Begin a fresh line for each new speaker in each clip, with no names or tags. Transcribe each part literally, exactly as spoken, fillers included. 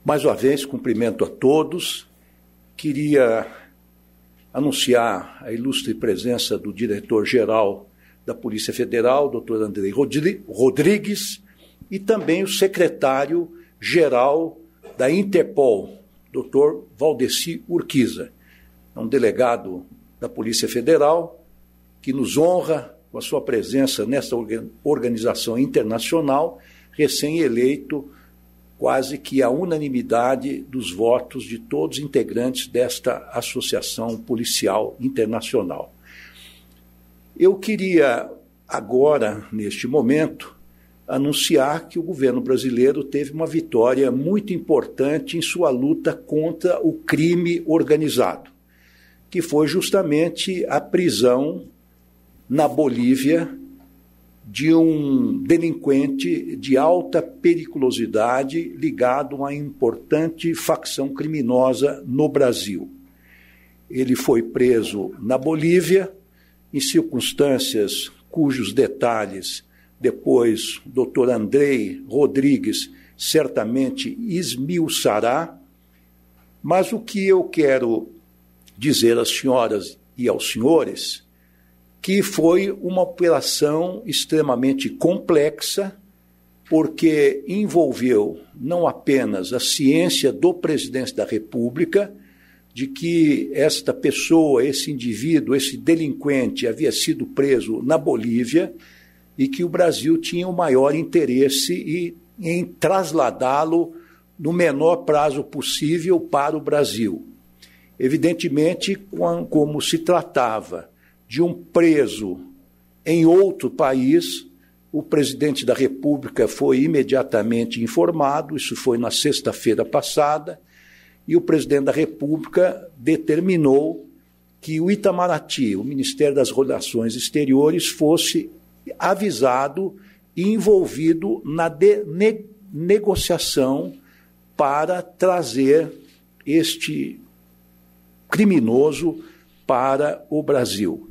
Mais uma vez, cumprimento a todos. Queria anunciar a ilustre presença do diretor-geral da Polícia Federal, doutor Andrei Rodrigues, e também o secretário-geral da Interpol, doutor Valdeci Urquiza, um delegado da Polícia Federal que nos honra com a sua presença nesta organização internacional, recém-eleito, quase que a unanimidade dos votos de todos os integrantes desta Associação Policial Internacional. Eu queria agora, neste momento, anunciar que o governo brasileiro teve uma vitória muito importante em sua luta contra o crime organizado, que foi justamente a prisão na Bolívia de um delinquente de alta periculosidade ligado a uma importante facção criminosa no Brasil. Ele foi preso na Bolívia, em circunstâncias cujos detalhes depois o doutor Andrei Rodrigues certamente esmiuçará, mas o que eu quero dizer às senhoras e aos senhores que foi uma operação extremamente complexa, porque envolveu não apenas a ciência do presidente da República, de que esta pessoa, esse indivíduo, esse delinquente havia sido preso na Bolívia e que o Brasil tinha o maior interesse em trasladá-lo no menor prazo possível para o Brasil. Evidentemente, como se tratava de um preso em outro país, o presidente da República foi imediatamente informado, isso foi na sexta-feira passada, e o presidente da República determinou que o Itamaraty, o Ministério das Relações Exteriores, fosse avisado e envolvido na de, ne, negociação para trazer este criminoso para o Brasil.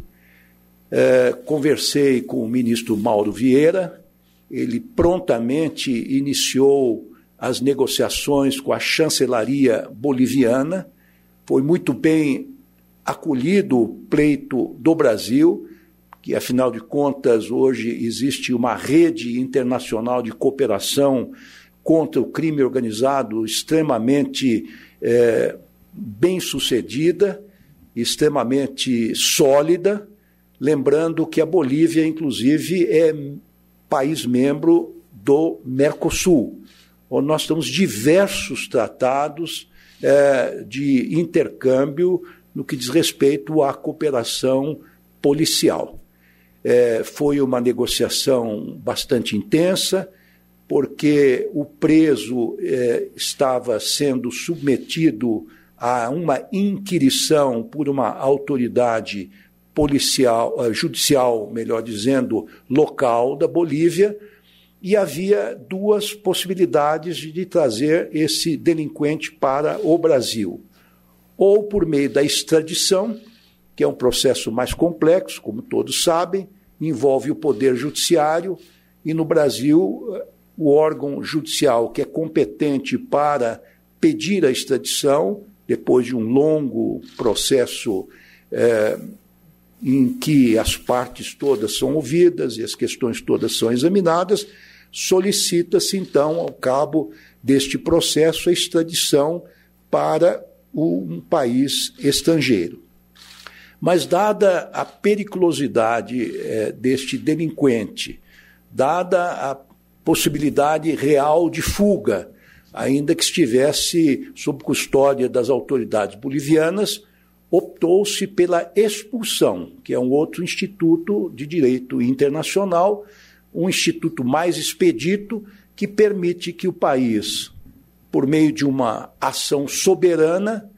É, conversei com o ministro Mauro Vieira, ele prontamente iniciou as negociações com a chancelaria boliviana, foi muito bem acolhido o pleito do Brasil, que, afinal de contas, hoje existe uma rede internacional de cooperação contra o crime organizado extremamente é, bem-sucedida, extremamente sólida, lembrando que a Bolívia, inclusive, é país membro do Mercosul, onde nós temos diversos tratados é, de intercâmbio no que diz respeito à cooperação policial. É, foi uma negociação bastante intensa, porque o preso é, estava sendo submetido a uma inquirição por uma autoridade policial, judicial, melhor dizendo, local da Bolívia, e havia duas possibilidades de trazer esse delinquente para o Brasil. Ou por meio da extradição, que é um processo mais complexo, como todos sabem, envolve o Poder Judiciário, e no Brasil o órgão judicial que é competente para pedir a extradição, depois de um longo processo é, em que as partes todas são ouvidas e as questões todas são examinadas, solicita-se, então, ao cabo deste processo, a extradição para um país estrangeiro. Mas, dada a periculosidade é, deste delinquente, dada a possibilidade real de fuga, ainda que estivesse sob custódia das autoridades bolivianas, optou-se pela expulsão, que é um outro instituto de direito internacional, um instituto mais expedito, que permite que o país, por meio de uma ação soberana,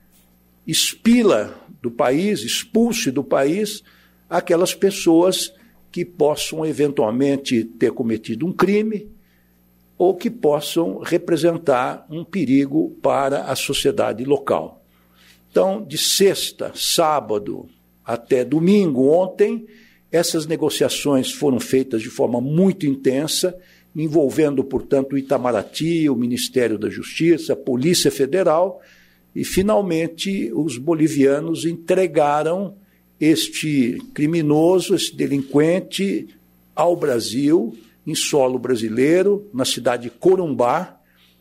expila do país, expulse do país aquelas pessoas que possam eventualmente ter cometido um crime ou que possam representar um perigo para a sociedade local. Então, de sexta, sábado até domingo, ontem, essas negociações foram feitas de forma muito intensa envolvendo, portanto, o Itamaraty, o Ministério da Justiça, a Polícia Federal, e, finalmente, os bolivianos entregaram este criminoso, esse delinquente, ao Brasil, em solo brasileiro, na cidade de Corumbá,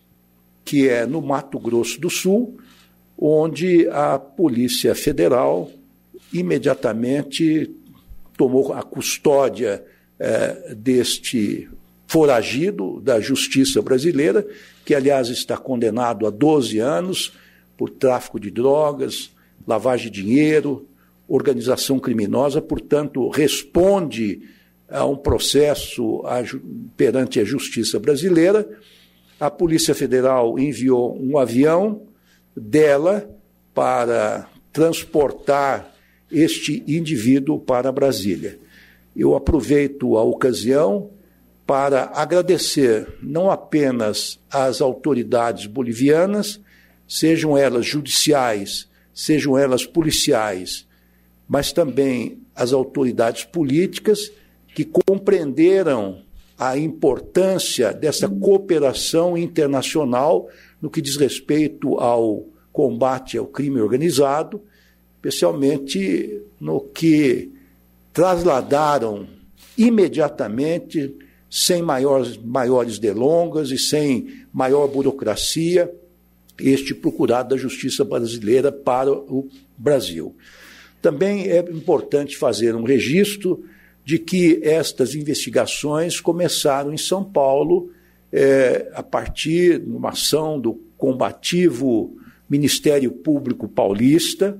que é no Mato Grosso do Sul, onde a Polícia Federal imediatamente tomou a custódia eh, deste foragido da justiça brasileira, que, aliás, está condenado a doze anos por tráfico de drogas, lavagem de dinheiro, organização criminosa, portanto, responde a um processo perante a justiça brasileira. A Polícia Federal enviou um avião dela para transportar este indivíduo para Brasília. Eu aproveito a ocasião para agradecer não apenas às autoridades bolivianas, sejam elas judiciais, sejam elas policiais, mas também às autoridades políticas que compreenderam a importância dessa cooperação internacional no que diz respeito ao combate ao crime organizado, especialmente no que trasladaram imediatamente, sem maiores, maiores delongas e sem maior burocracia, este procurado da Justiça brasileira para o Brasil. Também é importante fazer um registro de que estas investigações começaram em São Paulo é, a partir de uma ação do combativo Ministério Público Paulista,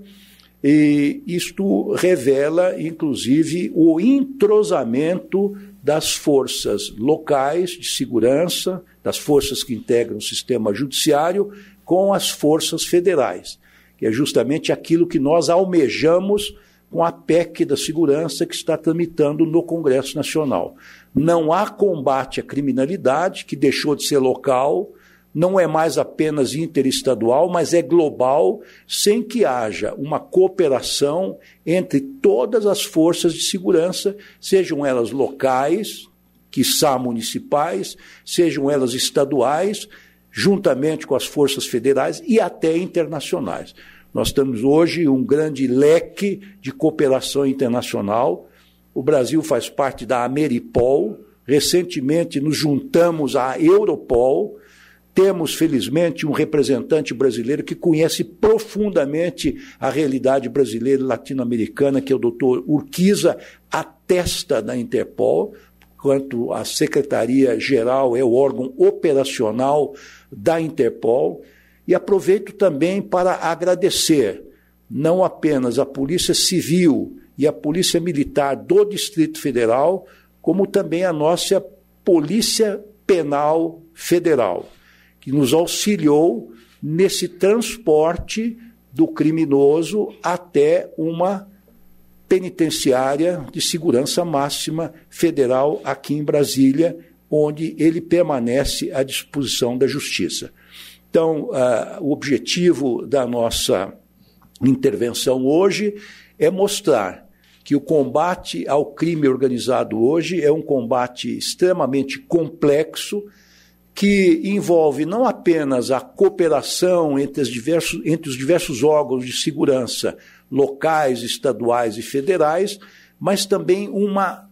e isto revela, inclusive, o entrosamento das forças locais de segurança, das forças que integram o sistema judiciário, com as forças federais, que é justamente aquilo que nós almejamos com a P E C da segurança que está tramitando no Congresso Nacional. Não há combate à criminalidade, que deixou de ser local, não é mais apenas interestadual, mas é global, sem que haja uma cooperação entre todas as forças de segurança, sejam elas locais, quiçá municipais, sejam elas estaduais, juntamente com as forças federais e até internacionais. Nós temos hoje um grande leque de cooperação internacional. O Brasil faz parte da Ameripol, recentemente nos juntamos à Europol. Temos, felizmente, um representante brasileiro que conhece profundamente a realidade brasileira e latino-americana, que é o doutor Urquiza, a testa da Interpol, enquanto a Secretaria-Geral é o órgão operacional da Interpol. E aproveito também para agradecer não apenas a Polícia Civil e a Polícia Militar do Distrito Federal, como também a nossa Polícia Penal Federal, que nos auxiliou nesse transporte do criminoso até uma penitenciária de segurança máxima federal aqui em Brasília, onde ele permanece à disposição da Justiça. Então, uh, o objetivo da nossa intervenção hoje é mostrar que o combate ao crime organizado hoje é um combate extremamente complexo, que envolve não apenas a cooperação entre, as diversos, entre os diversos órgãos de segurança locais, estaduais e federais, mas também uma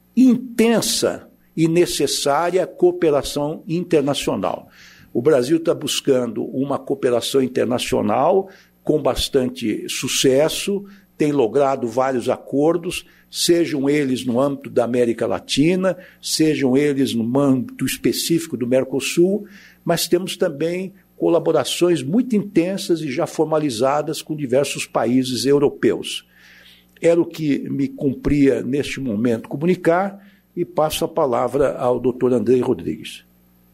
intensa e necessária cooperação internacional. O Brasil está buscando uma cooperação internacional com bastante sucesso, tem logrado vários acordos, sejam eles no âmbito da América Latina, sejam eles no âmbito específico do Mercosul, mas temos também colaborações muito intensas e já formalizadas com diversos países europeus. Era o que me cumpria neste momento comunicar e passo a palavra ao doutor Andrei Rodrigues.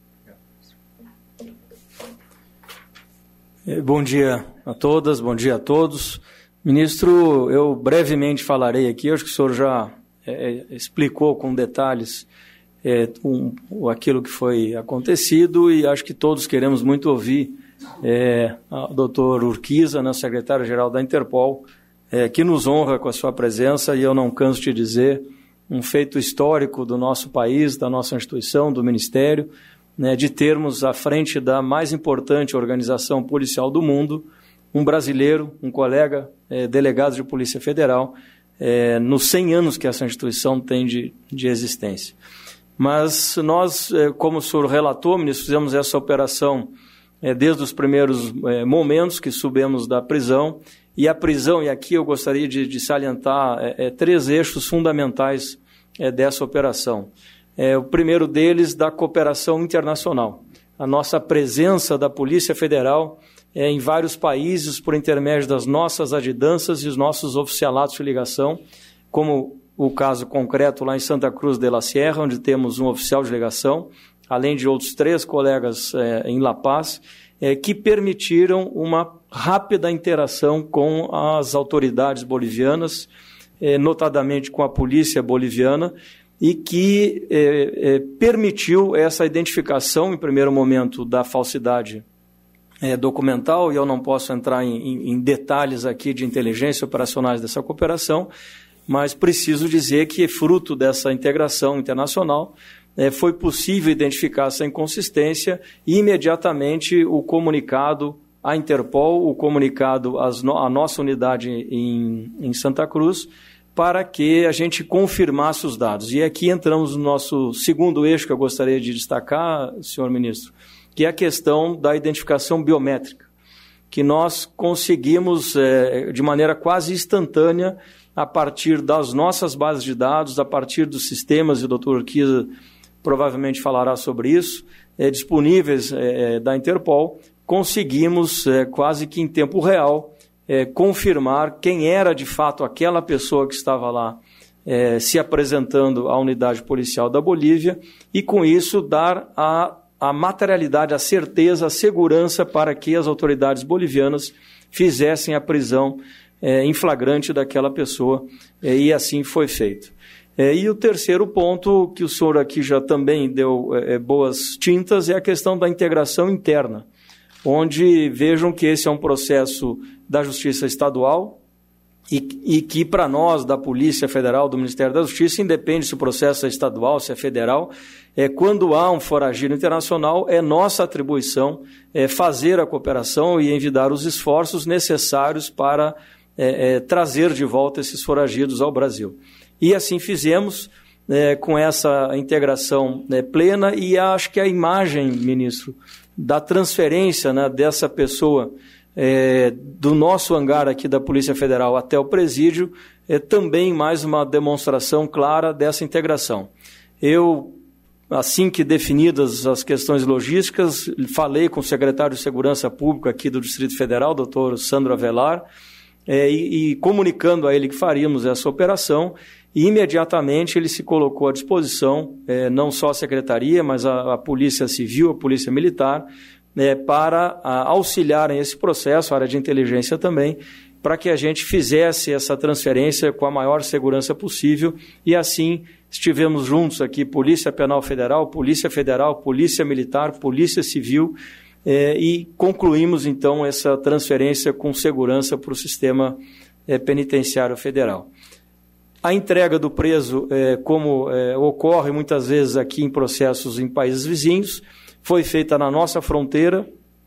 Bom dia a todas, bom dia a todos. Ministro, eu brevemente falarei aqui, acho que o senhor já é, explicou com detalhes é, um, aquilo que foi acontecido e acho que todos queremos muito ouvir é, o doutor Urquiza, né, secretário-geral da Interpol, é, que nos honra com a sua presença e eu não canso de dizer um feito histórico do nosso país, da nossa instituição, do Ministério, né, de termos à frente da mais importante organização policial do mundo, um brasileiro, um colega é, delegado de Polícia Federal, é, nos cem anos que essa instituição tem de, de existência. Mas nós, é, como o senhor relatou, ministro, fizemos essa operação é, desde os primeiros é, momentos que subimos da prisão, e a prisão, e aqui eu gostaria de, de salientar é, é, três eixos fundamentais é, dessa operação. É, o primeiro deles, da cooperação internacional. A nossa presença da Polícia Federal é, em vários países por intermédio das nossas adjudanças e os nossos oficialatos de ligação, como o caso concreto lá em Santa Cruz de la Sierra, onde temos um oficial de ligação, além de outros três colegas é, em La Paz, é, que permitiram uma rápida interação com as autoridades bolivianas, é, notadamente com a polícia boliviana, e que é, é, permitiu essa identificação, em primeiro momento, da falsidade é, documental, e eu não posso entrar em, em, em detalhes aqui de inteligência operacionais dessa cooperação, mas preciso dizer que, fruto dessa integração internacional, é, foi possível identificar essa inconsistência e, imediatamente, o comunicado à Interpol, o comunicado às no, à nossa unidade em, em Santa Cruz, para que a gente confirmasse os dados. E aqui entramos no nosso segundo eixo que eu gostaria de destacar, senhor ministro, que é a questão da identificação biométrica, que nós conseguimos, é, de maneira quase instantânea, a partir das nossas bases de dados, a partir dos sistemas, e o doutor Urquiza provavelmente falará sobre isso, é, disponíveis é, da Interpol, conseguimos, é, quase que em tempo real, É, confirmar quem era de fato aquela pessoa que estava lá é, se apresentando à unidade policial da Bolívia e, com isso, dar a, a materialidade, a certeza, a segurança para que as autoridades bolivianas fizessem a prisão é, em flagrante daquela pessoa, é, e assim foi feito. É, e o terceiro ponto, que o senhor aqui já também deu é, boas tintas, é a questão da integração interna, onde vejam que esse é um processo da Justiça Estadual e, e que, para nós, da Polícia Federal, do Ministério da Justiça, independe se o processo é estadual, se é federal, é, quando há um foragido internacional, é nossa atribuição é, fazer a cooperação e envidar os esforços necessários para é, é, trazer de volta esses foragidos ao Brasil. E assim fizemos, é, com essa integração é, plena, e acho que a imagem, ministro, da transferência, né, dessa pessoa é, do nosso hangar aqui da Polícia Federal até o presídio é também mais uma demonstração clara dessa integração. Eu, assim que definidas as questões logísticas, falei com o secretário de Segurança Pública aqui do Distrito Federal, doutor Sandro Avelar, é, e, e comunicando a ele que faríamos essa operação, e imediatamente ele se colocou à disposição, é, não só a Secretaria, mas a, a Polícia Civil, a Polícia Militar, é, para a, auxiliarem esse processo, a área de inteligência também, para que a gente fizesse essa transferência com a maior segurança possível, e assim estivemos juntos aqui, Polícia Penal Federal, Polícia Federal, Polícia Militar, Polícia Civil, é, e concluímos então essa transferência com segurança para o sistema é, penitenciário federal. A entrega do preso, é, como é, ocorre muitas vezes aqui em processos em países vizinhos, foi feita na nossa fronteira,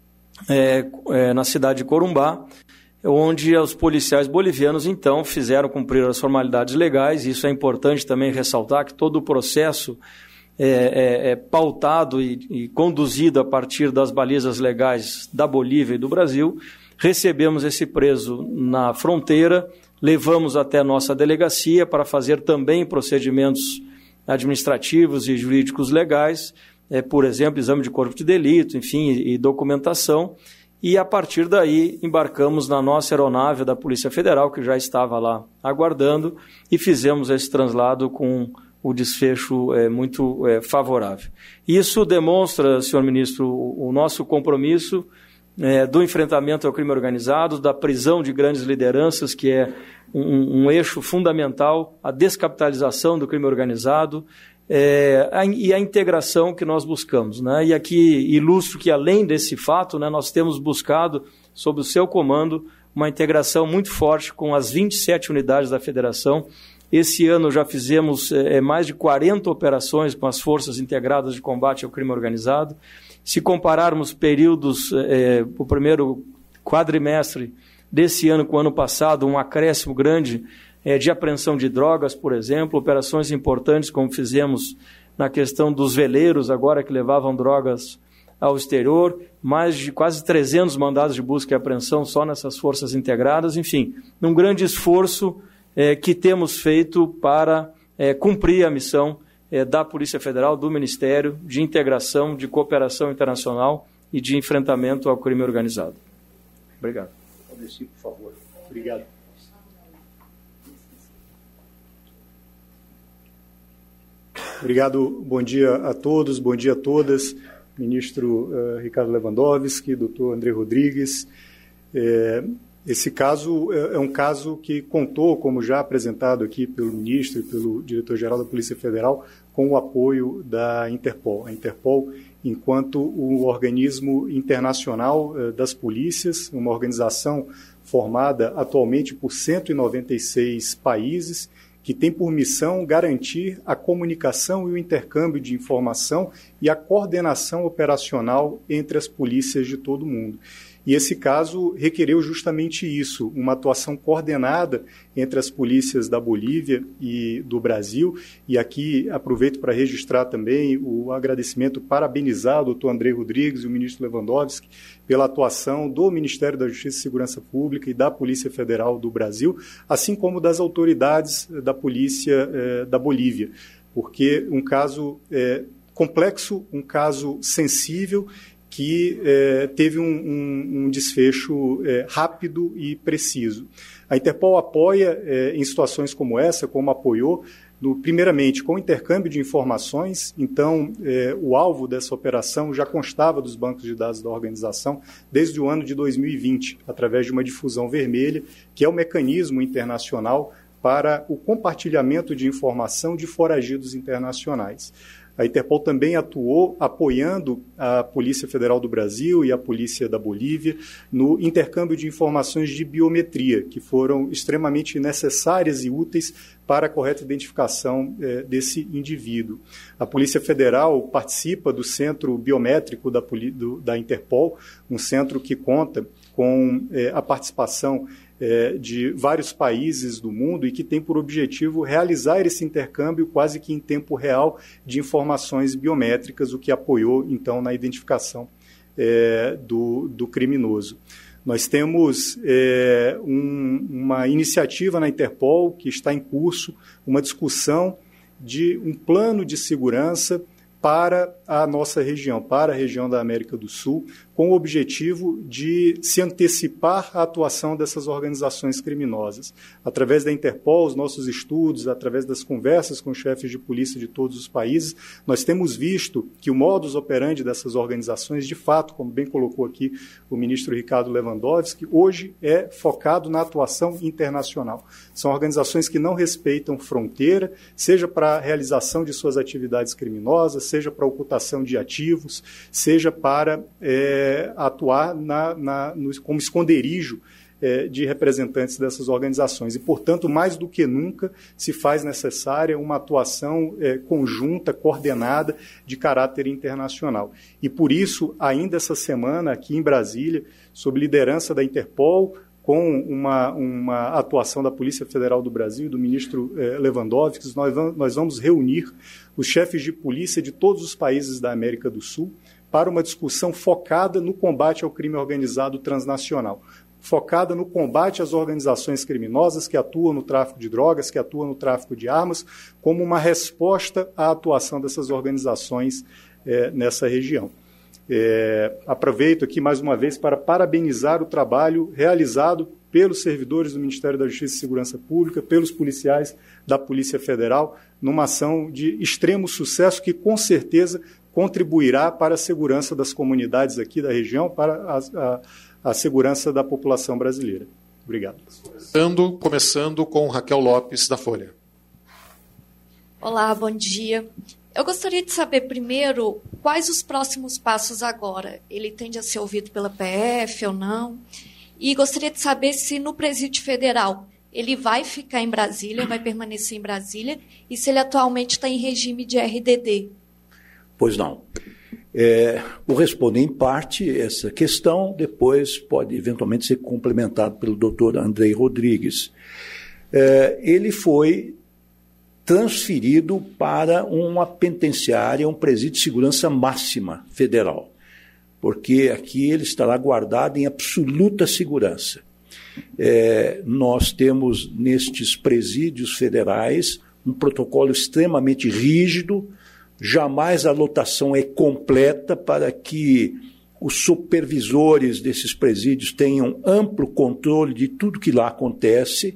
é, é, na cidade de Corumbá, onde os policiais bolivianos, então, fizeram cumprir as formalidades legais. Isso é importante também ressaltar, que todo o processo é, é, é pautado e, e conduzido a partir das balizas legais da Bolívia e do Brasil. Recebemos esse preso na fronteira, levamos até a nossa delegacia para fazer também procedimentos administrativos e jurídicos legais, é, por exemplo, exame de corpo de delito, enfim, e, e documentação, e a partir daí embarcamos na nossa aeronave da Polícia Federal, que já estava lá aguardando, e fizemos esse translado com o desfecho é, muito é, favorável. Isso demonstra, senhor ministro, o, o nosso compromisso É, do enfrentamento ao crime organizado, da prisão de grandes lideranças, que é um, um eixo fundamental, a descapitalização do crime organizado é, a, e a integração que nós buscamos, né? E aqui ilustro que, além desse fato, né, nós temos buscado, sob o seu comando, uma integração muito forte com as vinte e sete unidades da Federação, Esse ano já fizemos é, mais de quarenta operações com as Forças Integradas de Combate ao Crime Organizado. Se compararmos períodos, é, o primeiro quadrimestre desse ano com o ano passado, um acréscimo grande é, de apreensão de drogas, por exemplo, operações importantes como fizemos na questão dos veleiros, agora que levavam drogas ao exterior, mais de quase trezentos mandados de busca e apreensão só nessas forças integradas, enfim, um grande esforço é, que temos feito para é, cumprir a missão é, da Polícia Federal, do Ministério, de integração, de cooperação internacional e de enfrentamento ao crime organizado. Obrigado.
Por favor. Obrigado.
Obrigado, bom dia a todos, bom dia a todas. Ministro uh, Ricardo Lewandowski, doutor André Rodrigues. É, esse caso é, é um caso que contou, como já apresentado aqui pelo ministro e pelo diretor-geral da Polícia Federal, com o apoio da Interpol. A Interpol, enquanto um organismo internacional uh, das polícias, uma organização formada atualmente por cento e noventa e seis países, que tem por missão garantir a comunicação e o intercâmbio de informação e a coordenação operacional entre as polícias de todo o mundo. E esse caso requereu justamente isso, uma atuação coordenada entre as polícias da Bolívia e do Brasil. E aqui aproveito para registrar também o agradecimento, parabenizar o doutor André Rodrigues e o ministro Lewandowski pela atuação do Ministério da Justiça e Segurança Pública e da Polícia Federal do Brasil, assim como das autoridades da Polícia eh, da Bolívia, porque um caso eh, complexo, um caso sensível, que eh, teve um, um, um desfecho eh, rápido e preciso. A Interpol apoia eh, em situações como essa, como apoiou, no, primeiramente com o intercâmbio de informações. Então, eh, o alvo dessa operação já constava dos bancos de dados da organização desde o ano de dois mil e vinte, através de uma difusão vermelha, que é o mecanismo internacional para o compartilhamento de informação de foragidos internacionais. A Interpol também atuou apoiando a Polícia Federal do Brasil e a Polícia da Bolívia no intercâmbio de informações de biometria, que foram extremamente necessárias e úteis para a correta identificação eh, desse indivíduo. A Polícia Federal participa do Centro Biométrico da, do, da Interpol, um centro que conta com eh, a participação de vários países do mundo e que tem por objetivo realizar esse intercâmbio quase que em tempo real de informações biométricas, o que apoiou, então, na identificação é, do, do criminoso. Nós temos é, um, uma iniciativa na Interpol que está em curso, uma discussão de um plano de segurança para a nossa região, para a região da América do Sul, com o objetivo de se antecipar à atuação dessas organizações criminosas. Através da Interpol, os nossos estudos, através das conversas com chefes de polícia de todos os países, nós temos visto que o modus operandi dessas organizações, de fato, como bem colocou aqui o ministro Ricardo Lewandowski, hoje é focado na atuação internacional. São organizações que não respeitam fronteira, seja para a realização de suas atividades criminosas, seja para a ocultação de ativos, seja para é, atuar na, na, no, como esconderijo é, de representantes dessas organizações. E, portanto, mais do que nunca, se faz necessária uma atuação é, conjunta, coordenada, de caráter internacional. E, por isso, ainda essa semana, aqui em Brasília, sob liderança da Interpol, com uma, uma atuação da Polícia Federal do Brasil e do ministro eh, Lewandowski, nós vamos, nós vamos reunir os chefes de polícia de todos os países da América do Sul para uma discussão focada no combate ao crime organizado transnacional, focada no combate às organizações criminosas que atuam no tráfico de drogas, que atuam no tráfico de armas, como uma resposta à atuação dessas organizações eh, nessa região. É, aproveito aqui mais uma vez para parabenizar o trabalho realizado pelos servidores do Ministério da Justiça e Segurança Pública, pelos policiais da Polícia Federal, numa ação de extremo sucesso que, com certeza, contribuirá para a segurança das comunidades aqui da região, para a, a, a segurança da população brasileira. Obrigado.
Começando, começando com Raquel Lopes, da Folha.
Olá, bom dia. Eu gostaria de saber, primeiro, quais os próximos passos agora? Ele tende a ser ouvido pela P F ou não? E gostaria de saber se no Presídio Federal ele vai ficar em Brasília, vai permanecer em Brasília, e se ele atualmente está em regime de R D D?
Pois não. É, vou responder em parte essa questão, depois pode eventualmente ser complementado pelo doutor Andrei Rodrigues. É, ele foi transferido para uma penitenciária, um presídio de segurança máxima federal, porque aqui ele estará guardado em absoluta segurança. É, nós temos nestes presídios federais um protocolo extremamente rígido, jamais a lotação é completa para que os supervisores desses presídios tenham amplo controle de tudo que lá acontece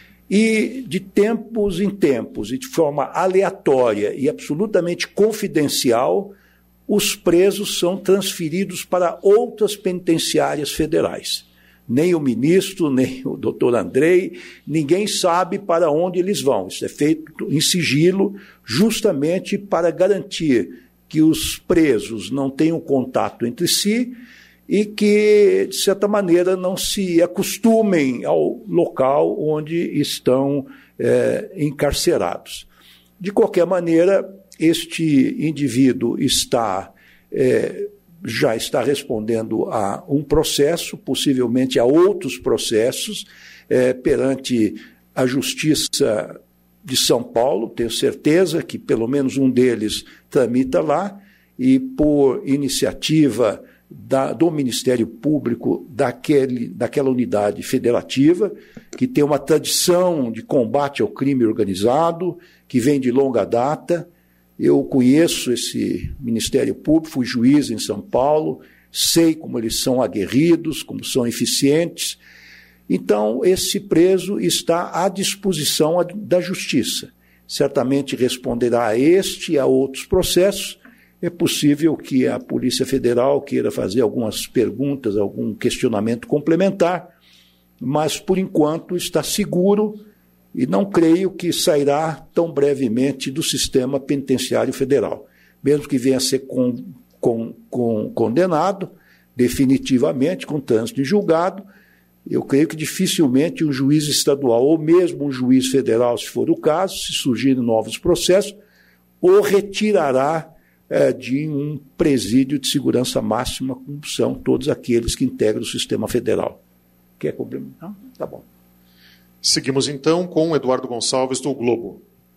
e de tempos em tempos e de forma aleatória e absolutamente confidencial, os presos são transferidos para outras penitenciárias federais. Nem o ministro, nem o doutor Andrei, ninguém sabe para onde eles vão. Isso é feito em sigilo, justamente para garantir que os presos não tenham contato entre si e que, de certa maneira, não se acostumem ao local onde estão é, encarcerados. De qualquer maneira, este indivíduo está... É, já está respondendo a um processo, possivelmente a outros processos, é, perante a Justiça de São Paulo, tenho certeza que pelo menos um deles tramita lá, e por iniciativa da, do Ministério Público daquele, daquela unidade federativa, que tem uma tradição de combate ao crime organizado, que vem de longa data. Eu conheço esse Ministério Público, fui juiz em São Paulo, sei como eles são aguerridos, como são eficientes. Então, esse preso está à disposição da Justiça. Certamente responderá a este e a outros processos. É possível que a Polícia Federal queira fazer algumas perguntas, algum questionamento complementar, mas, por enquanto, está seguro e não creio que sairá tão brevemente do sistema penitenciário federal. Mesmo que venha a ser con, con, con, condenado definitivamente, com trânsito em julgado, eu creio que dificilmente um juiz estadual, ou mesmo um juiz federal, se for o caso, se surgirem novos processos, o retirará é, de um presídio de segurança máxima, como são todos aqueles que integram o sistema federal. Quer complementar? Não? Tá bom.
Seguimos, então, com Eduardo Gonçalves, do Globo.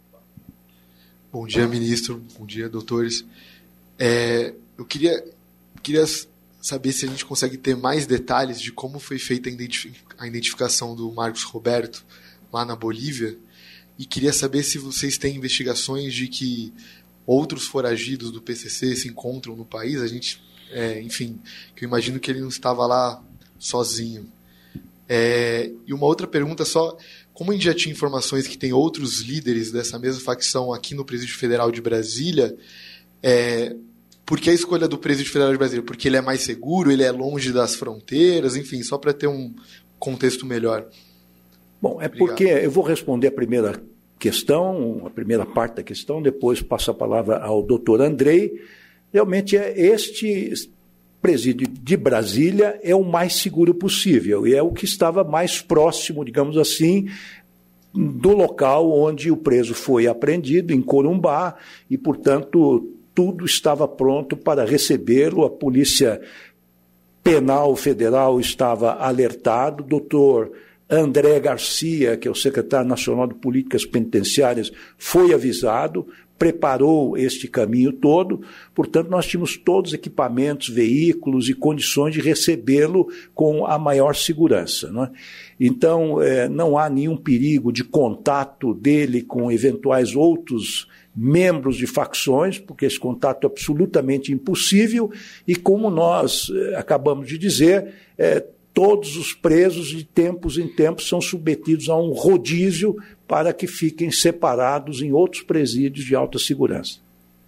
Bom dia, ministro. Bom dia, doutores. É, eu queria, queria saber se a gente consegue ter mais detalhes de como foi feita a, identif- a identificação do Marcos Roberto lá na Bolívia, e queria saber se vocês têm investigações de que outros foragidos do P C C se encontram no país. A gente, é, enfim, que eu imagino que ele não estava lá sozinho. É, e uma outra pergunta só, como a gente já tinha informações que tem outros líderes dessa mesma facção aqui no Presídio Federal de Brasília, é, por que a escolha do Presídio Federal de Brasília? Porque ele é mais seguro, ele é longe das fronteiras, enfim, só para ter um contexto melhor.
Bom, é
Obrigado.
Porque eu vou responder a primeira questão, a primeira parte da questão, depois passo a palavra ao doutor Andrei. Realmente é este presídio de Brasília é o mais seguro possível e é o que estava mais próximo, digamos assim, do local onde o preso foi apreendido, em Corumbá, e, portanto, tudo estava pronto para recebê-lo. A Polícia Penal Federal estava alertado, o doutor André Garcia, que é o secretário nacional de Políticas Penitenciárias, foi avisado, preparou este caminho todo, portanto nós tínhamos todos os equipamentos, veículos e condições de recebê-lo com a maior segurança, não é? Então é, não há nenhum perigo de contato dele com eventuais outros membros de facções, porque esse contato é absolutamente impossível e, como nós é, acabamos de dizer, é, todos os presos, de tempos em tempos, são submetidos a um rodízio para que fiquem separados em outros presídios de alta segurança.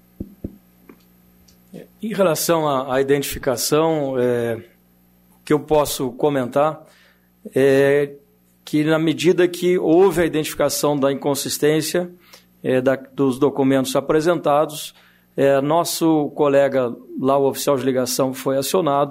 Em relação à, à identificação, é, o que eu posso comentar é que, na medida que houve a identificação da inconsistência é, da, dos documentos apresentados, é, nosso colega lá, o oficial de ligação, foi acionado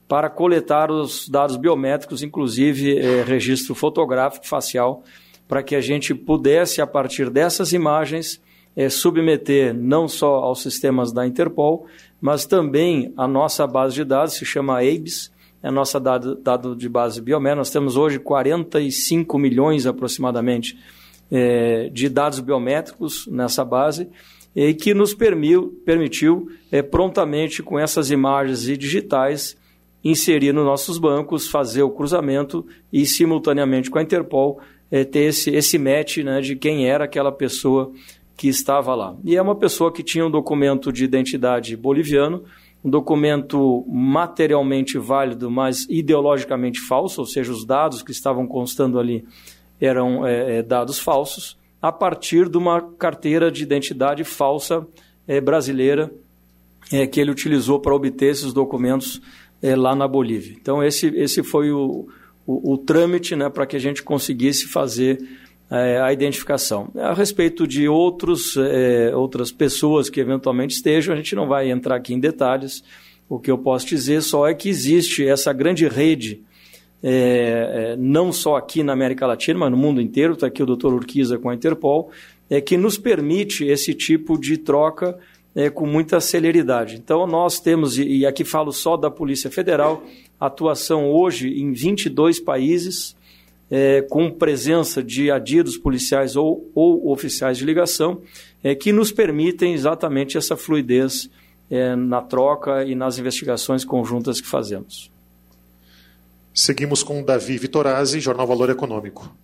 para coletar os dados biométricos, inclusive eh, registro fotográfico facial, para que a gente pudesse, a partir dessas imagens, eh, submeter não só aos sistemas da Interpol, mas também a nossa base de dados, se chama A B I S, é a nossa dado, dado de base biométrica. Nós temos hoje quarenta e cinco milhões aproximadamente eh, de dados biométricos nessa base, e que nos permiu, permitiu eh, prontamente, com essas imagens e digitais, inserir nos nossos bancos, fazer o cruzamento e, simultaneamente com a Interpol, eh, ter esse, esse match, né, de quem era aquela pessoa que estava lá. E é uma pessoa que tinha um documento de identidade boliviano, um documento materialmente válido, mas ideologicamente falso, ou seja, os dados que estavam constando ali eram é, dados falsos, a partir de uma carteira de identidade falsa é, brasileira é, que ele utilizou para obter esses documentos é, lá na Bolívia. Então, esse, esse foi o, o, o trâmite, né, para que a gente conseguisse fazer é, a identificação. A respeito de outros, é, outras pessoas que eventualmente estejam, a gente não vai entrar aqui em detalhes. O que eu posso dizer só é que existe essa grande rede, é, é, não só aqui na América Latina, mas no mundo inteiro, está aqui o doutor Urquiza com a Interpol, é, que nos permite esse tipo de troca é, com muita celeridade. Então, nós temos, e aqui falo só da Polícia Federal, atuação hoje em vinte e dois países, É, com presença de adidos policiais ou, ou oficiais de ligação, é, que nos permitem exatamente essa fluidez é, na troca e nas investigações conjuntas que fazemos.
Seguimos com Davi Vitorazzi, Jornal Valor Econômico.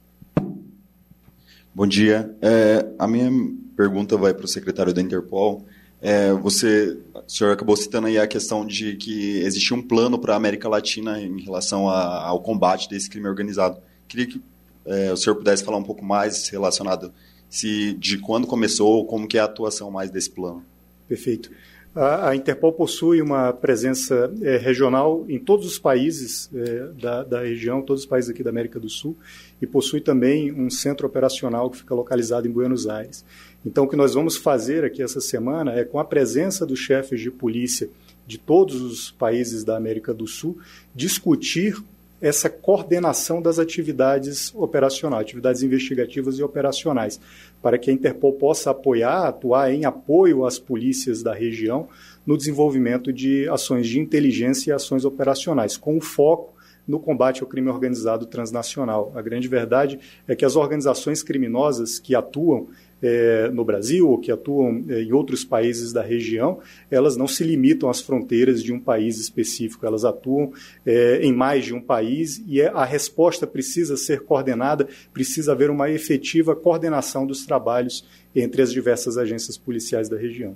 Bom dia. É, a minha pergunta vai para o secretário da Interpol. É, você, o senhor acabou citando aí a questão de que existia um plano para a América Latina em relação a, ao combate desse crime organizado. Queria que é, o senhor pudesse falar um pouco mais relacionado se, de quando começou, como que é a atuação mais desse plano.
Perfeito. A, a Interpol possui uma presença é, regional em todos os países é, da, da região, todos os países aqui da América do Sul, e possui também um centro operacional que fica localizado em Buenos Aires. Então, o que nós vamos fazer aqui essa semana é, com a presença dos chefes de polícia de todos os países da América do Sul, discutir essa coordenação das atividades operacionais, atividades investigativas e operacionais, para que a Interpol possa apoiar, atuar em apoio às polícias da região no desenvolvimento de ações de inteligência e ações operacionais, com o foco no combate ao crime organizado transnacional. A grande verdade é que as organizações criminosas que atuam É, no Brasil ou que atuam é, em outros países da região, elas não se limitam às fronteiras de um país específico, elas atuam é, em mais de um país e é, a resposta precisa ser coordenada, precisa haver uma efetiva coordenação dos trabalhos entre as diversas agências policiais da região.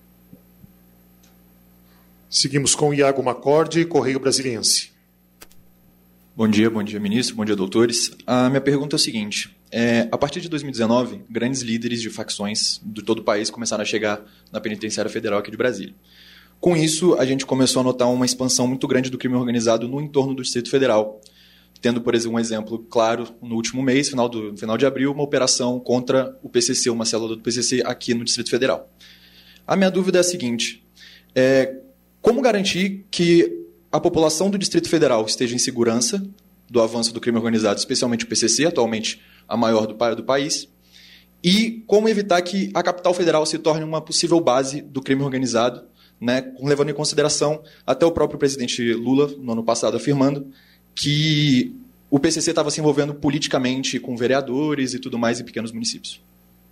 Seguimos com Iago Macorde, Correio Brasiliense.
Bom dia, bom dia, ministro, bom dia, doutores. A minha pergunta é o seguinte. É, a partir de dois mil e dezenove, grandes líderes de facções de todo o país começaram a chegar na Penitenciária Federal aqui de Brasília. Com isso, a gente começou a notar uma expansão muito grande do crime organizado no entorno do Distrito Federal, tendo, por exemplo, um exemplo claro, no último mês, final, do, final de abril, uma operação contra o P C C, uma célula do P C C aqui no Distrito Federal. A minha dúvida é a seguinte, é, como garantir que a população do Distrito Federal esteja em segurança do avanço do crime organizado, especialmente o P C C, atualmente a maior do, do país, e como evitar que a capital federal se torne uma possível base do crime organizado, né, levando em consideração até o próprio presidente Lula, no ano passado, afirmando que o P C C estava se envolvendo politicamente com vereadores e tudo mais em pequenos municípios.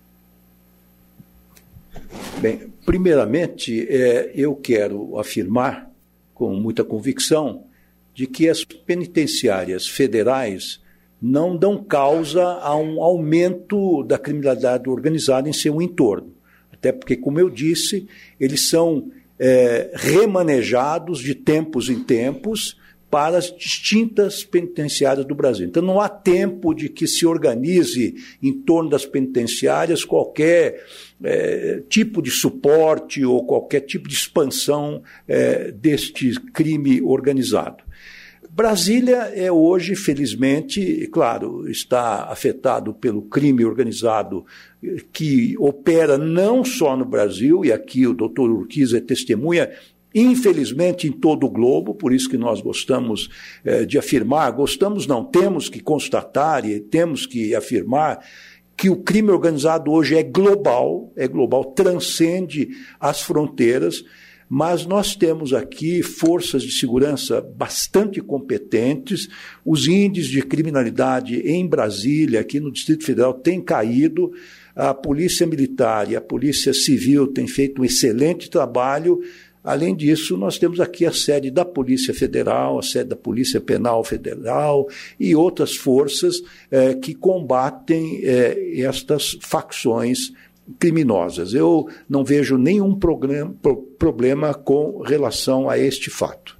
Bem, primeiramente, é, eu quero afirmar com muita convicção de que as penitenciárias federais não dão causa a um aumento da criminalidade organizada em seu entorno. Até porque, como eu disse, eles são é, remanejados de tempos em tempos para as distintas penitenciárias do Brasil. Então, não há tempo de que se organize em torno das penitenciárias qualquer é, tipo de suporte ou qualquer tipo de expansão é, deste crime organizado. Brasília é hoje, felizmente, claro, está afetado pelo crime organizado que opera não só no Brasil, e aqui o doutor Urquiza é testemunha, infelizmente em todo o globo, por isso que nós gostamos eh, de afirmar, gostamos não, temos que constatar e temos que afirmar que o crime organizado hoje é global, é global, transcende as fronteiras, mas nós temos aqui forças de segurança bastante competentes, os índices de criminalidade em Brasília, aqui no Distrito Federal, têm caído, a Polícia Militar e a Polícia Civil têm feito um excelente trabalho. Além disso, nós temos aqui a sede da Polícia Federal, a sede da Polícia Penal Federal e outras forças eh, que combatem eh, estas facções criminosas. Eu não vejo nenhum programa, pro, problema com relação a este fato.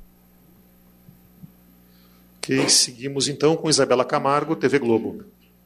Ok, seguimos então com Isabela Camargo, T V Globo.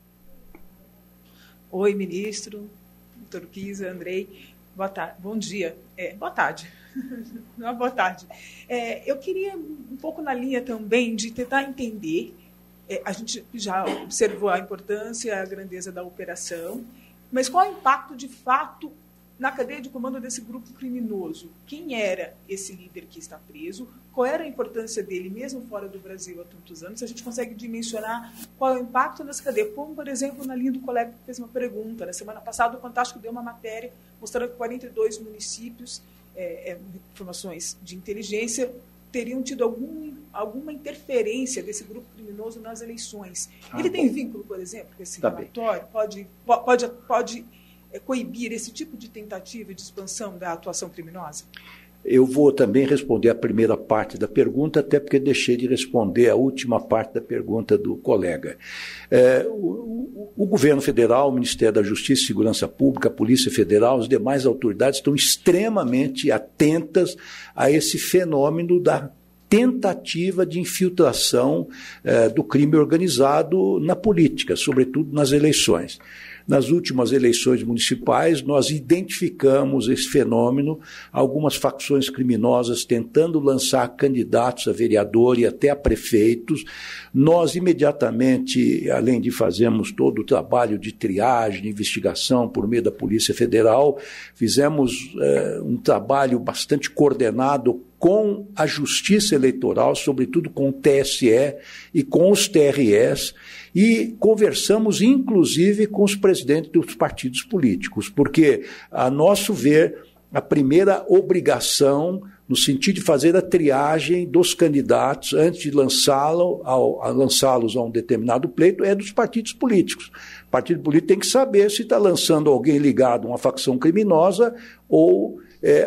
Oi, ministro, doutor Kisa, Andrei, boa tarde, bom dia, é, boa tarde, não, boa tarde. É, eu queria um pouco na linha também de tentar entender, é, a gente já observou a importância, a grandeza da operação, mas qual é o impacto de fato na cadeia de comando desse grupo criminoso? Quem era esse líder que está preso? Qual era a importância dele, mesmo fora do Brasil há tantos anos? A gente consegue dimensionar qual é o impacto nessa cadeia. Como, por exemplo, na linha do colega que fez uma pergunta. Na semana passada, o Fantástico deu uma matéria mostrando que quarenta e dois municípios, é, é, informações de inteligência, teriam tido algum, alguma interferência desse grupo criminoso nas eleições. Ah, Ele bom. tem vínculo, por exemplo, com esse tá relatório? Pode, pode, pode é, coibir esse tipo de tentativa de expansão da atuação criminosa?
Eu vou também responder a primeira parte da pergunta, até porque deixei de responder a última parte da pergunta do colega. É, o, o, o governo federal, o Ministério da Justiça e Segurança Pública, a Polícia Federal, as demais autoridades estão extremamente atentas a esse fenômeno da tentativa de infiltração é, do crime organizado na política, sobretudo nas eleições. Nas últimas eleições municipais, nós identificamos esse fenômeno, algumas facções criminosas tentando lançar candidatos a vereador e até a prefeitos. Nós, imediatamente, além de fazermos todo o trabalho de triagem, de investigação por meio da Polícia Federal, fizemos eh, um trabalho bastante coordenado com a Justiça Eleitoral, sobretudo com o T S E e com os T R Es, e conversamos, inclusive, com os presidentes dos partidos políticos, porque, a nosso ver, a primeira obrigação, no sentido de fazer a triagem dos candidatos antes de lançá-lo, ao, a lançá-los a um determinado pleito, é dos partidos políticos. O partido político tem que saber se está lançando alguém ligado a uma facção criminosa ou é,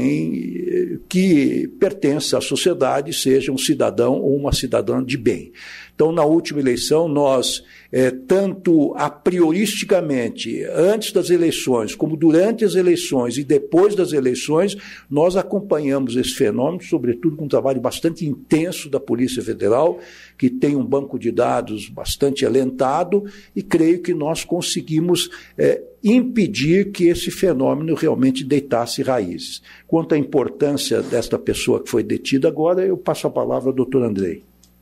alguém que pertence à sociedade, seja um cidadão ou uma cidadã de bem. Então, na última eleição, nós, é, tanto a prioristicamente, antes das eleições, como durante as eleições e depois das eleições, nós acompanhamos esse fenômeno, sobretudo com um trabalho bastante intenso da Polícia Federal, que tem um banco de dados bastante alentado, e creio que nós conseguimos é, impedir que esse fenômeno realmente deitasse raízes. Quanto à importância desta pessoa que foi detida agora, eu passo a palavra ao doutor Andrei.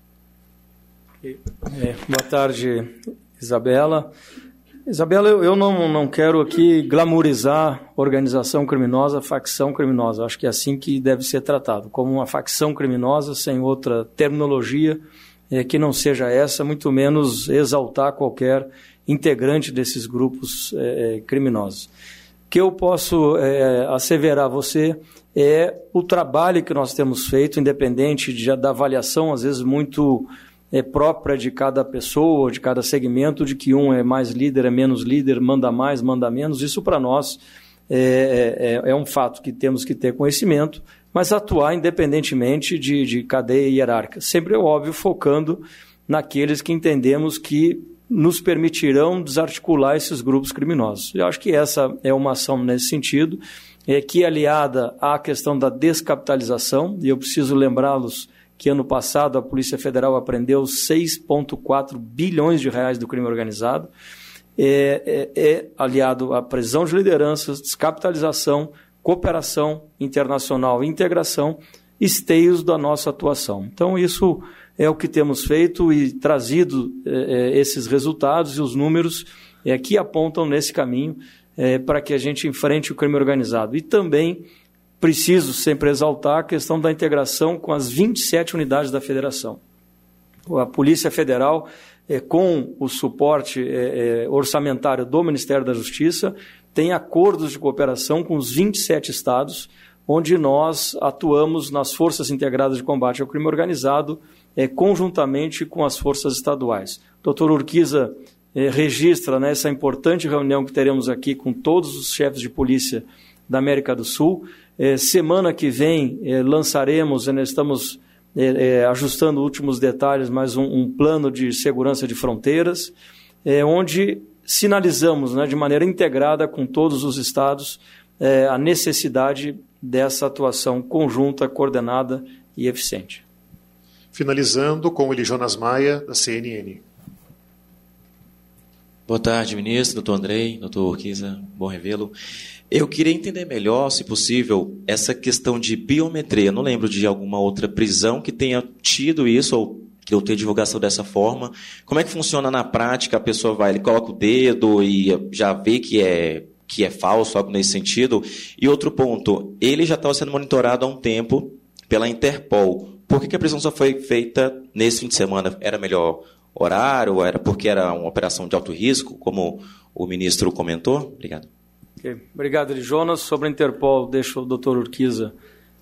É, boa tarde, Isabela. Isabela, eu, eu não, não quero aqui glamourizar organização criminosa, facção criminosa. Acho que é assim que deve ser tratado, como uma facção criminosa, sem outra terminologia, é, que não seja essa, muito menos exaltar qualquer integrante desses grupos é, criminosos. O que eu posso é, asseverar a você é o trabalho que nós temos feito, independente de, da avaliação, às vezes, muito é, própria de cada pessoa, de cada segmento, de que um é mais líder, é menos líder, manda mais, manda menos. Isso, para nós, é, é, é um fato que temos que ter conhecimento, mas atuar independentemente de, de cadeia hierárquica. Sempre, é óbvio, focando naqueles que entendemos que nos permitirão desarticular esses grupos criminosos. Eu acho que essa é uma ação nesse sentido, é, que é aliada à questão da descapitalização, e eu preciso lembrá-los que ano passado a Polícia Federal apreendeu seis vírgula quatro bilhões de reais do crime organizado, é, é, é aliado à prisão de lideranças, descapitalização, cooperação internacional e integração, esteios da nossa atuação. Então, isso é o que temos feito e trazido é, esses resultados e os números é, que apontam nesse caminho é, para que a gente enfrente o crime organizado. E também preciso sempre exaltar a questão da integração com as vinte e sete unidades da Federação. A Polícia Federal, é, com o suporte é, é, orçamentário do Ministério da Justiça, tem acordos de cooperação com os vinte e sete estados, onde nós atuamos nas Forças Integradas de Combate ao Crime Organizado, é, conjuntamente com as forças estaduais. O doutor Urquiza é, registra, né, essa importante reunião que teremos aqui com todos os chefes de polícia da América do Sul. É, semana que vem é, lançaremos, nós estamos é, é, ajustando últimos detalhes, mas um, um plano de segurança de fronteiras, é, onde sinalizamos, né, de maneira integrada com todos os estados é, a necessidade dessa atuação conjunta, coordenada e eficiente.
Finalizando com o Eli Jonas Maia, da C N N.
Boa tarde, ministro, doutor Andrei, doutor Urquiza, bom revê-lo. Eu queria entender melhor, se possível, essa questão de biometria. Eu não lembro de alguma outra prisão que tenha tido isso, ou que eu tenha divulgação dessa forma. Como é que funciona na prática? A pessoa vai, ele coloca o dedo e já vê que é, que é falso, algo nesse sentido. E outro ponto, ele já estava sendo monitorado há um tempo pela Interpol. Por que, que a prisão só foi feita nesse fim de semana? Era melhor horário? Era porque era uma operação de alto risco, como o ministro comentou? Obrigado.
Okay. Obrigado, Eli Jonas. Sobre a Interpol, deixo o doutor Urquiza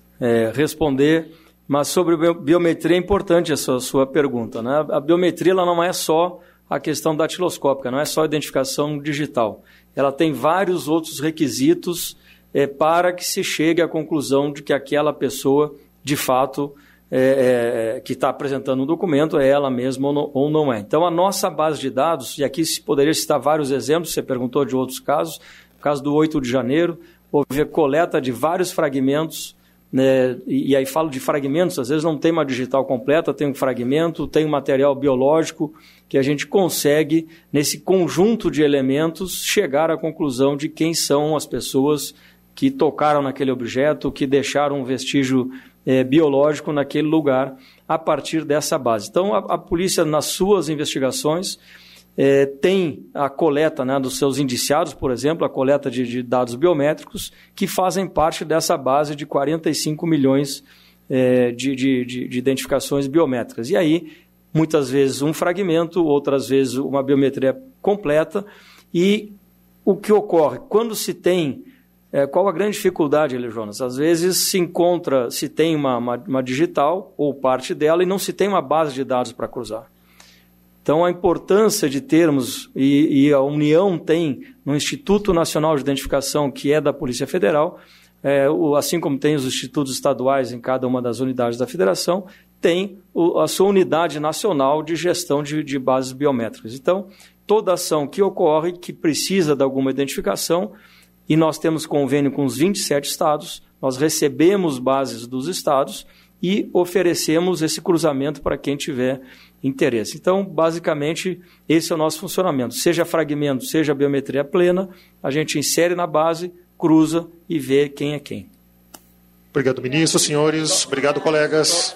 é, responder. Mas sobre biometria é importante essa sua pergunta, né? A biometria ela não é só a questão datiloscópica, não é só a identificação digital. Ela tem vários outros requisitos é, para que se chegue à conclusão de que aquela pessoa, de fato, é, é, que está apresentando um documento é ela mesma ou não, ou não é. Então, a nossa base de dados, e aqui se poderia citar vários exemplos, você perguntou de outros casos, no caso do oito de janeiro, houve a coleta de vários fragmentos, né, e, e aí falo de fragmentos, às vezes não tem uma digital completa, tem um fragmento, tem um material biológico, que a gente consegue, nesse conjunto de elementos, chegar à conclusão de quem são as pessoas que tocaram naquele objeto, que deixaram um vestígio é, biológico naquele lugar, a partir dessa base. Então, a, a polícia, nas suas investigações, É, tem a coleta, né, dos seus indiciados, por exemplo, a coleta de, de dados biométricos, que fazem parte dessa base de quarenta e cinco milhões é, de, de, de, de identificações biométricas. E aí, muitas vezes um fragmento, outras vezes uma biometria completa. E o que ocorre? Quando se tem... É, qual a grande dificuldade, Eli Jonas? Às vezes se encontra, se tem uma, uma, uma digital, ou parte dela, e não se tem uma base de dados para cruzar. Então, a importância de termos, e, e a União tem no Instituto Nacional de Identificação, que é da Polícia Federal, é, o, assim como tem os institutos estaduais em cada uma das unidades da Federação, tem o, a sua unidade nacional de gestão de, de bases biométricas. Então, toda ação que ocorre, que precisa de alguma identificação, e nós temos convênio com os vinte e sete estados, nós recebemos bases dos estados e oferecemos esse cruzamento para quem tiver interesse. Então, basicamente, esse é o nosso funcionamento. Seja fragmento, seja biometria plena, a gente insere na base, cruza e vê quem é quem.
Obrigado, ministro, senhores. Obrigado, colegas.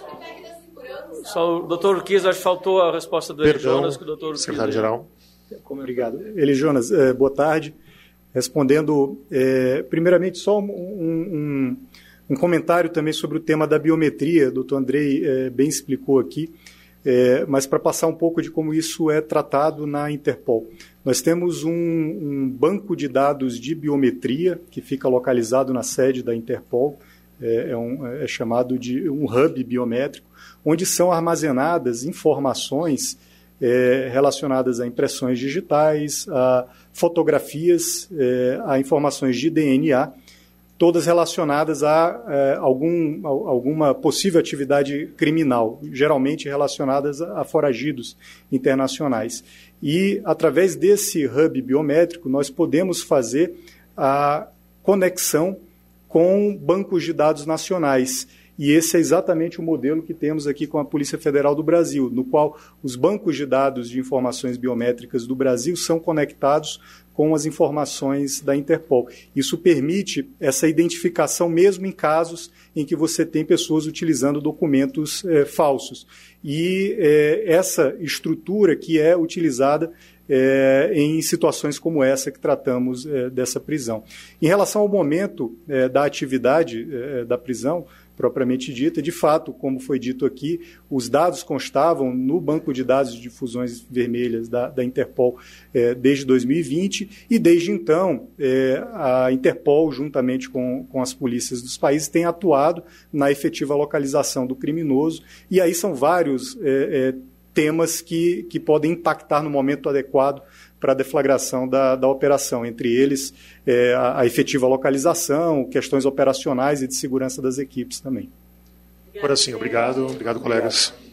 Só o doutor Urquiza, acho que faltou a resposta do Eli Jonas, que o doutor Urquiza...
secretário-geral.
Obrigado. Eli Jonas, eh, boa tarde. Respondendo, eh, primeiramente, só um, um, um comentário também sobre o tema da biometria. O doutor Andrei eh, bem explicou aqui. É, mas para passar um pouco de como isso é tratado na Interpol. Nós temos um, um banco de dados de biometria que fica localizado na sede da Interpol, é, é, um, é chamado de um hub biométrico, onde são armazenadas informações é, relacionadas a impressões digitais, a fotografias, é, a informações de D N A, todas relacionadas a é, algum, a alguma possível atividade criminal, geralmente relacionadas a, a foragidos internacionais. E, através desse hub biométrico, nós podemos fazer a conexão com bancos de dados nacionais. E esse é exatamente o modelo que temos aqui com a Polícia Federal do Brasil, no qual os bancos de dados de informações biométricas do Brasil são conectados com as informações da Interpol. Isso permite essa identificação mesmo em casos em que você tem pessoas utilizando documentos é, falsos. E é, essa estrutura que é utilizada é, em situações como essa que tratamos é, dessa prisão. Em relação ao momento é, da atividade é, da prisão, propriamente dita, de fato, como foi dito aqui, os dados constavam no banco de dados de difusões vermelhas da, da Interpol eh, desde dois mil e vinte, e desde então eh, a Interpol, juntamente com, com as polícias dos países, tem atuado na efetiva localização do criminoso, e aí são vários eh, eh, temas que, que podem impactar no momento adequado para a deflagração da, da operação, entre eles é, a, a efetiva localização, questões operacionais e de segurança das equipes também.
Agora sim, obrigado, obrigado, colegas.